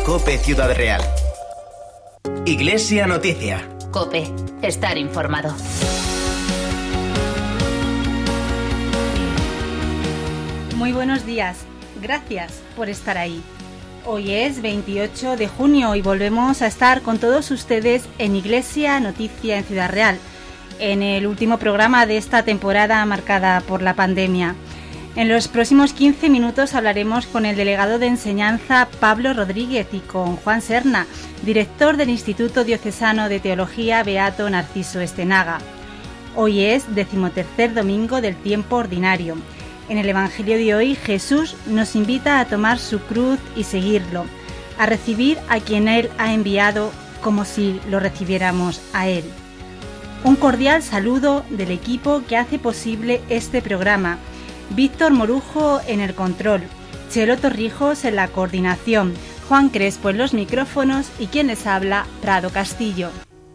COPE Ciudad Real. Iglesia Noticia. COPE. Estar informado. Muy buenos días. Gracias por estar ahí. Hoy es 28 de junio y volvemos a estar con todos ustedes en Iglesia Noticia en Ciudad Real, en el último programa de esta temporada marcada por la pandemia. En los próximos 15 minutos hablaremos con el delegado de enseñanza Pablo Rodríguez y con Juan Serna, director del Instituto Diocesano de Teología Beato Narciso Estenaga. Hoy es 13º domingo del tiempo ordinario. En el Evangelio de hoy, Jesús nos invita a tomar su cruz y seguirlo, a recibir a quien Él ha enviado como si lo recibiéramos a Él. Un cordial saludo del equipo que hace posible este programa. Víctor Morujo en el control, Chelo Torrijos en la coordinación, Juan Crespo en los micrófonos y quien les habla, Prado Castillo.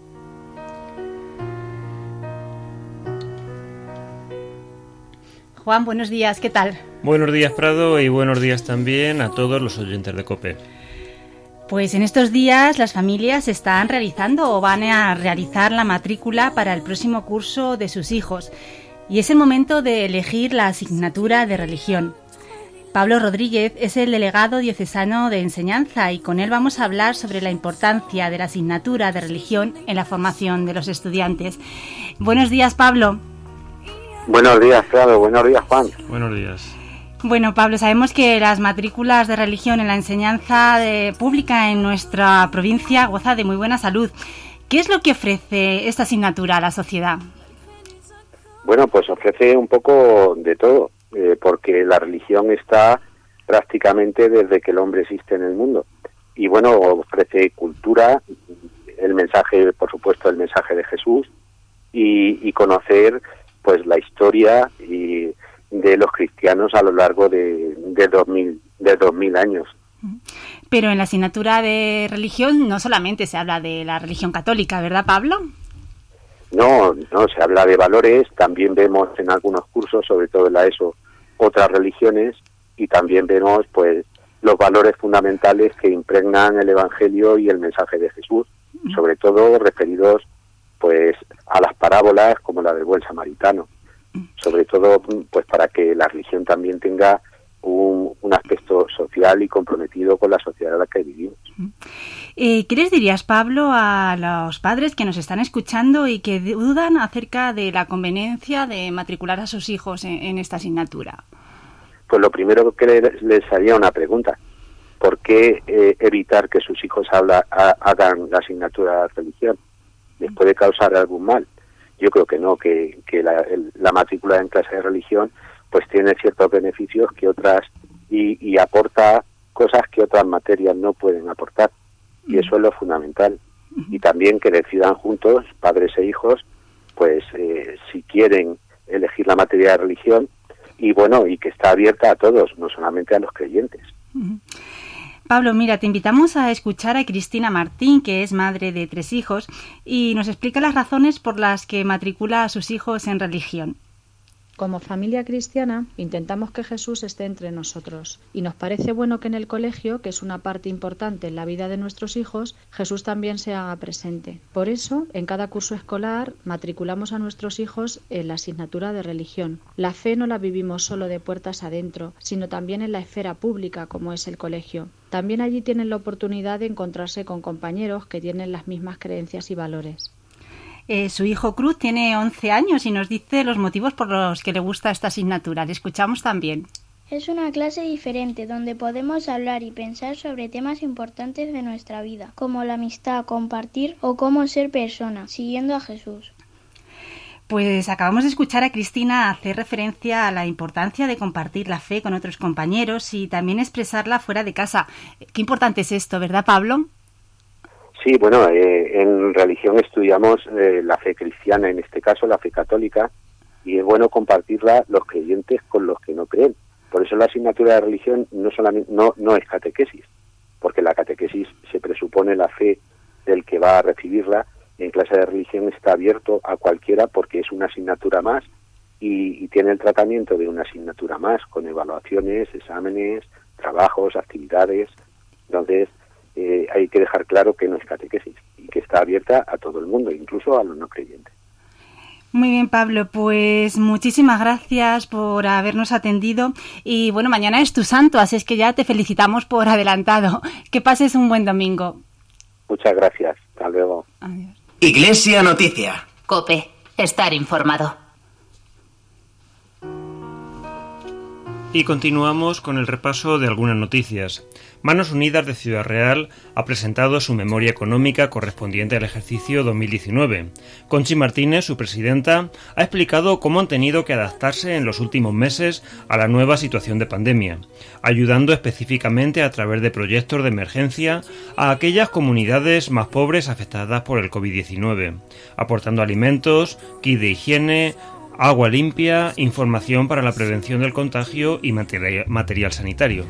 Juan, buenos días, ¿qué tal? Buenos días, Prado, y buenos días también a todos los oyentes de COPE. Pues en estos días las familias están realizando o van a realizar la matrícula para el próximo curso de sus hijos y es el momento de elegir la asignatura de religión. Pablo Rodríguez es el delegado diocesano de enseñanza y con él vamos a hablar sobre la importancia de la asignatura de religión en la formación de los estudiantes. Buenos días, Pablo. Buenos días, Prado. Buenos días, Juan. Buenos días. Bueno, Pablo, sabemos que las matrículas de religión en la enseñanza pública en nuestra provincia goza de muy buena salud. ¿Qué es lo que ofrece esta asignatura a la sociedad? Bueno, pues ofrece un poco de todo, porque la religión está prácticamente desde que el hombre existe en el mundo. Y bueno, ofrece cultura, el mensaje, por supuesto, el mensaje de Jesús y conocer pues la historia y de los cristianos a lo largo de 2000 años. Pero en la asignatura de religión no solamente se habla de la religión católica, ¿verdad, Pablo? No, se habla de valores, también vemos en algunos cursos, sobre todo en la ESO, otras religiones y también vemos pues los valores fundamentales que impregnan el Evangelio y el mensaje de Jesús, sobre todo referidos pues a las parábolas como la del buen samaritano, sobre todo pues para que la religión también tenga un aspecto social y comprometido con la sociedad en la que vivimos. ¿Qué les dirías, Pablo, a los padres que nos están escuchando y que dudan acerca de la conveniencia de matricular a sus hijos en esta asignatura? Pues lo primero que les haría una pregunta. ¿Por qué evitar que sus hijos hagan la asignatura de religión? ¿Les puede causar algún mal? Yo creo que no, que la matrícula en clase de religión pues tiene ciertos beneficios que otras y aporta cosas que otras materias no pueden aportar. Y eso es lo fundamental. Y también que decidan juntos, padres e hijos, pues si quieren elegir la materia de religión y bueno, y que está abierta a todos, no solamente a los creyentes. Pablo, mira, te invitamos a escuchar a Cristina Martín, que es madre de 3 hijos, y nos explica las razones por las que matricula a sus hijos en religión. Como familia cristiana, intentamos que Jesús esté entre nosotros y nos parece bueno que en el colegio, que es una parte importante en la vida de nuestros hijos, Jesús también se haga presente. Por eso, en cada curso escolar, matriculamos a nuestros hijos en la asignatura de religión. La fe no la vivimos solo de puertas adentro, sino también en la esfera pública, como es el colegio. También allí tienen la oportunidad de encontrarse con compañeros que tienen las mismas creencias y valores. Su hijo Cruz tiene 11 años y nos dice los motivos por los que le gusta esta asignatura. Le escuchamos también. Es una clase diferente donde podemos hablar y pensar sobre temas importantes de nuestra vida, como la amistad, compartir o cómo ser persona, siguiendo a Jesús. Pues acabamos de escuchar a Cristina hacer referencia a la importancia de compartir la fe con otros compañeros y también expresarla fuera de casa. Qué importante es esto, ¿verdad, Pablo? Sí, bueno, en religión estudiamos la fe cristiana, en este caso la fe católica, y es bueno compartirla los creyentes con los que no creen. Por eso la asignatura de religión no es catequesis, porque la catequesis se presupone la fe del que va a recibirla. En clase de religión está abierto a cualquiera porque es una asignatura más y tiene el tratamiento de una asignatura más, con evaluaciones, exámenes, trabajos, actividades. Entonces, hay que dejar claro que no es catequesis y que está abierta a todo el mundo, incluso a los no creyentes. Muy bien, Pablo, pues muchísimas gracias por habernos atendido y bueno, mañana es tu santo, así es que ya te felicitamos por adelantado. Que pases un buen domingo. Muchas gracias. Hasta luego. Adiós. Iglesia Noticia. COPE. Estar informado. Y continuamos con el repaso de algunas noticias. Manos Unidas de Ciudad Real ha presentado su memoria económica correspondiente al ejercicio 2019. Conchi Martínez, su presidenta, ha explicado cómo han tenido que adaptarse en los últimos meses a la nueva situación de pandemia, ayudando específicamente a través de proyectos de emergencia a aquellas comunidades más pobres afectadas por el COVID-19, aportando alimentos, kit de higiene, agua limpia, información para la prevención del contagio y material sanitario.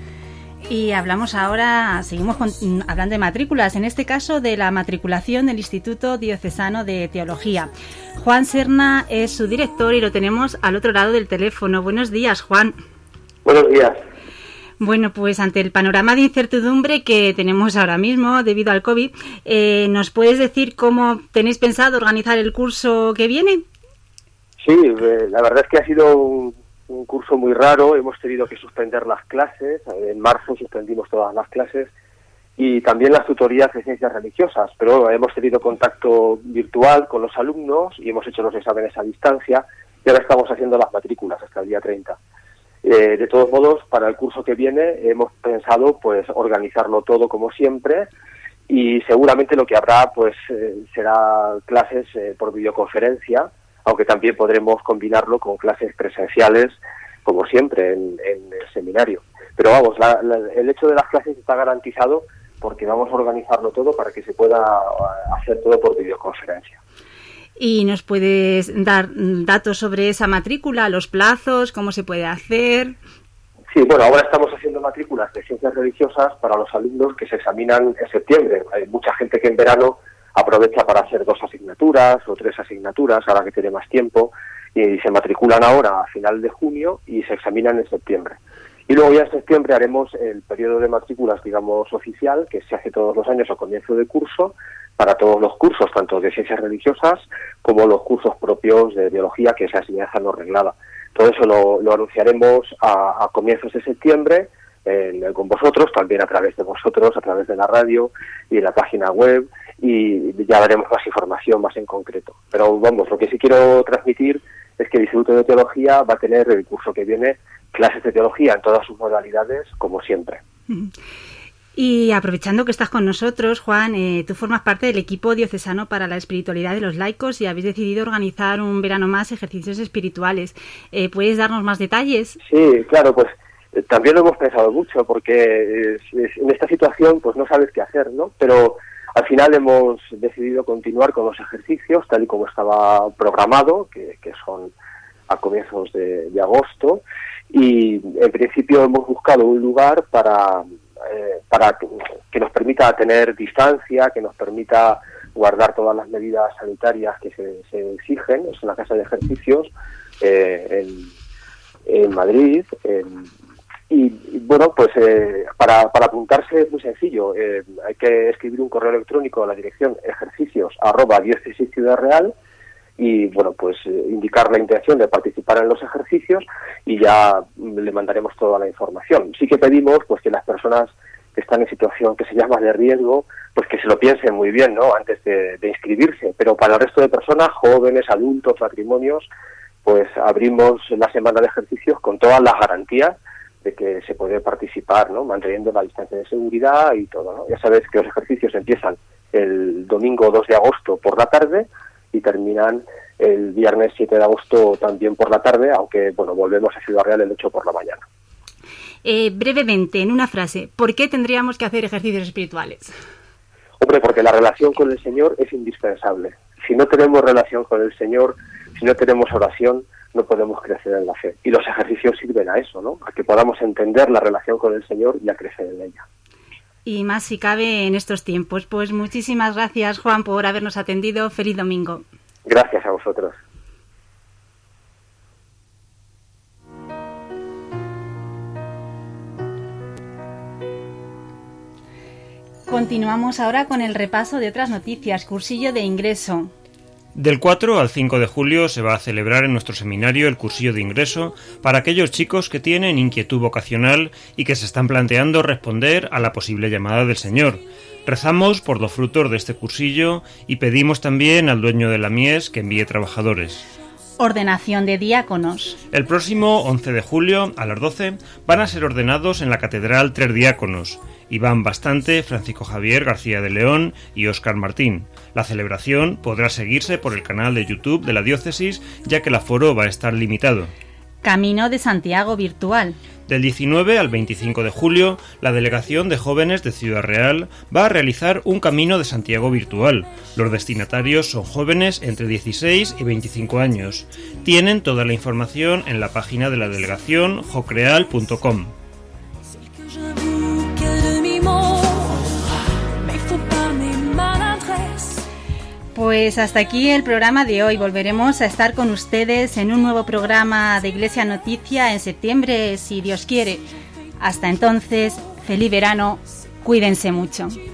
Y hablamos ahora, seguimos hablando de matrículas, en este caso de la matriculación del Instituto Diocesano de Teología. Juan Serna es su director y lo tenemos al otro lado del teléfono. Buenos días, Juan. Buenos días. Bueno, pues ante el panorama de incertidumbre que tenemos ahora mismo debido al COVID, ¿nos puedes decir cómo tenéis pensado organizar el curso que viene? Sí, la verdad es que ha sido un curso muy raro. Hemos tenido que suspender las clases. En marzo suspendimos todas las clases y también las tutorías de ciencias religiosas, pero hemos tenido contacto virtual con los alumnos y hemos hecho los exámenes a distancia y ahora estamos haciendo las matrículas hasta el día 30. De todos modos, para el curso que viene hemos pensado pues organizarlo todo como siempre y seguramente lo que habrá pues será clases por videoconferencia, aunque también podremos combinarlo con clases presenciales, como siempre, en el seminario. Pero vamos, el hecho de las clases está garantizado porque vamos a organizarlo todo para que se pueda hacer todo por videoconferencia. ¿Y nos puedes dar datos sobre esa matrícula, los plazos, cómo se puede hacer? Sí, bueno, ahora estamos haciendo matrículas de ciencias religiosas para los alumnos que se examinan en septiembre. Hay mucha gente que en verano aprovecha para hacer 2 asignaturas o 3 asignaturas, ahora que tiene más tiempo, y se matriculan ahora a final de junio y se examinan en septiembre. Y luego ya en septiembre haremos el periodo de matrículas, digamos, oficial, que se hace todos los años a comienzo de curso, para todos los cursos, tanto de ciencias religiosas como los cursos propios de biología, que es la enseñanza no reglada. Todo eso lo anunciaremos a comienzos de septiembre, con vosotros, también a través de vosotros, a través de la radio y de la página web, y ya daremos más información más en concreto. Pero vamos, lo que sí quiero transmitir es que el Instituto de Teología va a tener el curso que viene clases de teología en todas sus modalidades, como siempre. Y aprovechando que estás con nosotros, Juan, tú formas parte del equipo diocesano para la espiritualidad de los laicos y habéis decidido organizar un verano más ejercicios espirituales. ¿Puedes darnos más detalles? Sí, claro, pues también lo hemos pensado mucho porque en esta situación pues no sabes qué hacer, ¿no? Pero al final hemos decidido continuar con los ejercicios tal y como estaba programado, que son a comienzos de agosto, y en principio hemos buscado un lugar para que nos permita tener distancia, que nos permita guardar todas las medidas sanitarias que se exigen. Es una casa de ejercicios en Madrid. Y bueno, pues para apuntarse es muy sencillo. Hay que escribir un correo electrónico a la dirección ejercicios@diócesis-ciudad-real y bueno, pues indicar la intención de participar en los ejercicios y ya le mandaremos toda la información. Sí que pedimos pues que las personas que están en situación que se llama de riesgo, pues que se lo piensen muy bien, ¿no?, antes de inscribirse. Pero para el resto de personas, jóvenes, adultos, matrimonios, pues abrimos la semana de ejercicios con todas las garantías de que se puede participar, ¿no?, manteniendo la distancia de seguridad y todo, ¿no? Ya sabes que los ejercicios empiezan el domingo 2 de agosto por la tarde y terminan el viernes 7 de agosto también por la tarde, aunque bueno, volvemos a Ciudad Real el 8 por la mañana. Brevemente, en una frase, ¿por qué tendríamos que hacer ejercicios espirituales? Hombre, porque la relación con el Señor es indispensable. Si no tenemos relación con el Señor, si no tenemos oración, no podemos crecer en la fe. Y los ejercicios sirven a eso, ¿no?, a que podamos entender la relación con el Señor y a crecer en ella. Y más si cabe en estos tiempos. Pues muchísimas gracias, Juan, por habernos atendido. Feliz domingo. Gracias a vosotros. Continuamos ahora con el repaso de otras noticias. Cursillo de ingreso. Del 4 al 5 de julio se va a celebrar en nuestro seminario el cursillo de ingreso para aquellos chicos que tienen inquietud vocacional y que se están planteando responder a la posible llamada del Señor. Rezamos por los frutos de este cursillo y pedimos también al dueño de la mies que envíe trabajadores. Ordenación de diáconos. El próximo 11 de julio, a las 12, van a ser ordenados en la catedral 3 diáconos: Iván Bastante, Francisco Javier García de León y Óscar Martín. La celebración podrá seguirse por el canal de YouTube de la diócesis, ya que el aforo va a estar limitado. Camino de Santiago virtual. Del 19 al 25 de julio, la Delegación de Jóvenes de Ciudad Real va a realizar un Camino de Santiago virtual. Los destinatarios son jóvenes entre 16 y 25 años. Tienen toda la información en la página de la delegación jocreal.com. Pues hasta aquí el programa de hoy. Volveremos a estar con ustedes en un nuevo programa de Iglesia Noticia en septiembre, si Dios quiere. Hasta entonces, feliz verano, cuídense mucho.